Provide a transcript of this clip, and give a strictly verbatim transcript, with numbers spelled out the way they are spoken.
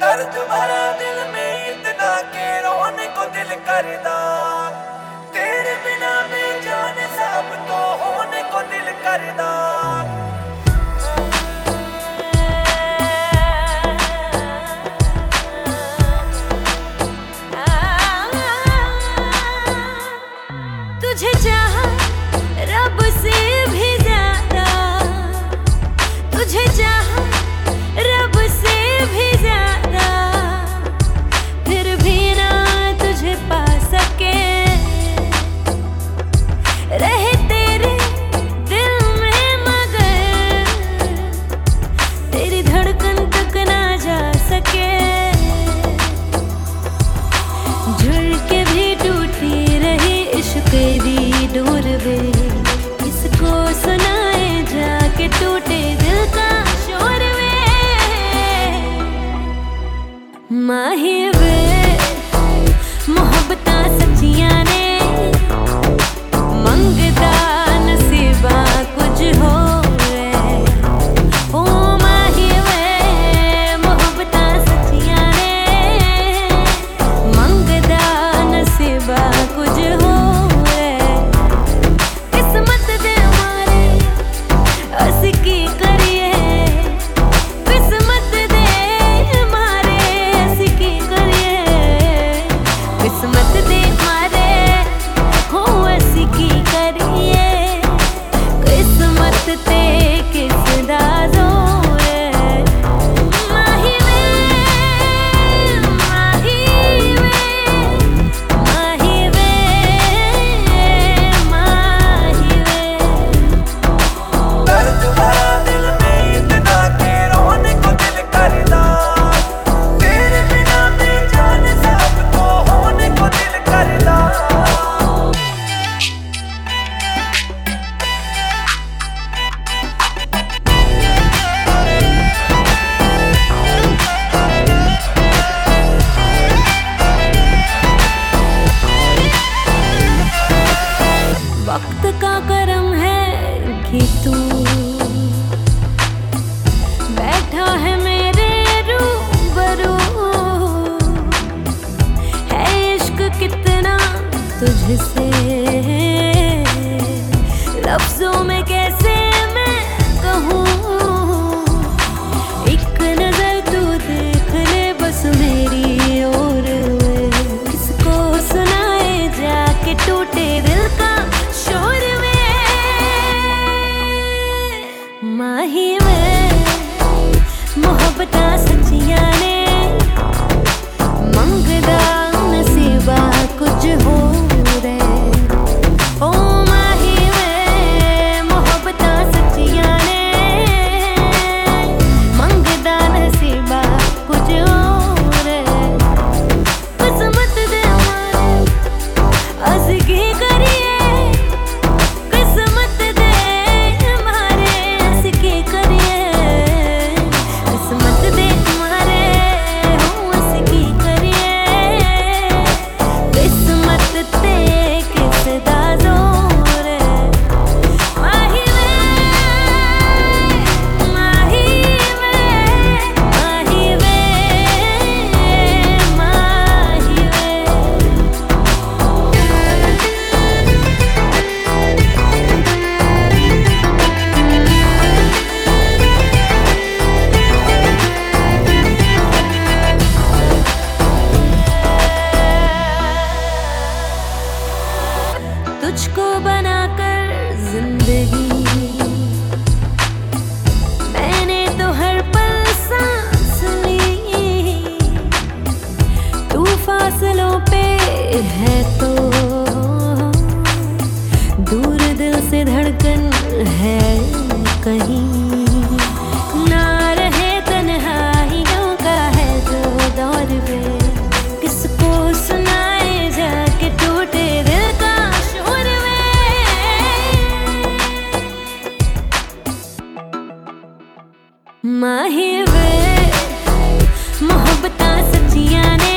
दर्द भरा दिल में इतना के रोने को दिल करदा, तेरे बिना बेजान सब तो होने को दिल करदा। तुझे चाहा रब से भी ज्यादा, तुझे चाहा रब से भी ज्यादा, फिर भी ना तुझे पा सके, रहे तेरे दिल में मगर तेरी धड़कन तक ना जा सके। जुड़ के भी टूटी रही इश्क दी डोर वे, किसको सुनाए जाके टूटे दिल का शोर वे। माही वे मोहब्बतां सच्चियां ने, मंगदा नसीबा कुछ हो रे। ओ माही वे मोहब्बतां सच्चियां ने, मंगदा नसीबा कुछ हो। वक्त का करम है कि तू बैठा है मेरे रूबरू, है इश्क कितना तुझसे लफ्जों में कैसे मैं कहूँ। एक नजर तू देख ले बस मेरी ओर, किसको सुनाए जाके टूटे दिल का शोर में। माही में मोहब्बतां सच्चियां ने, मंगदा नसीबा कुछ हो रे। ओ माही में मोहब्बतां सच्चियां ने, मंगदा नसीबा कुछ हो रे। किस्मत दे मारे अस की करिए, तुझको बनाकर जिंदगी मैंने तो हर पल सांस ली। तू फासलों पे है तो दूर दिल से धड़कन है कहीं, ना रहे तन्हाइयों का है जो दौर वे, किसको सुनाए जाके टूटे दिल का। माही वे मोहब्बतां सच्चियां ने,